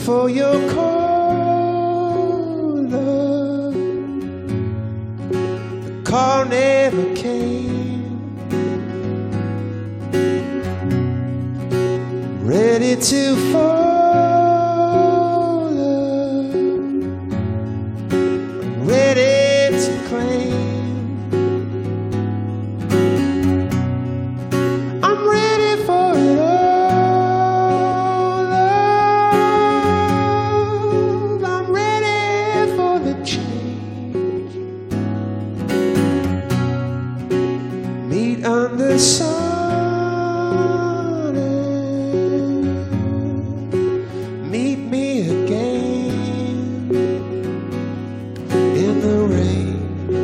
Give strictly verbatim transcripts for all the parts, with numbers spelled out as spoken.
for your call, love. The call never came. Ready to fall, love. Ready to claim. Meet under sun and meet me again in the rain.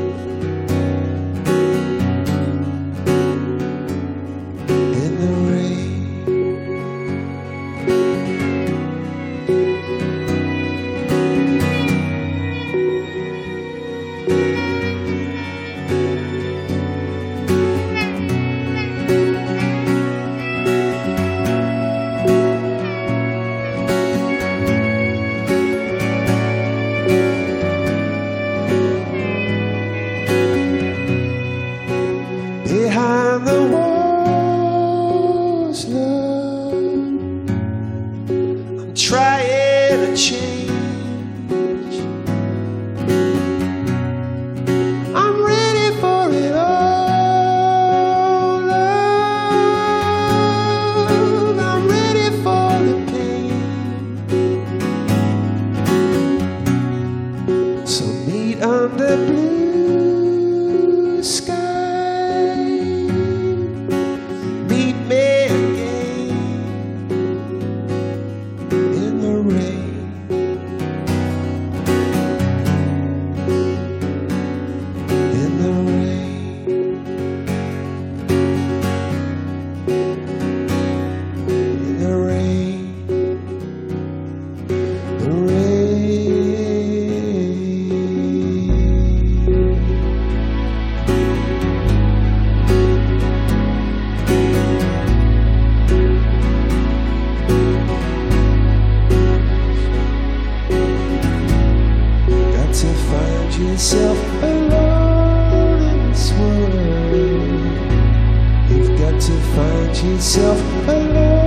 In the rain. Behind the walls, love, I'm trying to change. I'm ready for it all, love. I'm ready for the pain. So meet under blue sky. Yourself alone in this world. You've got to find yourself alone.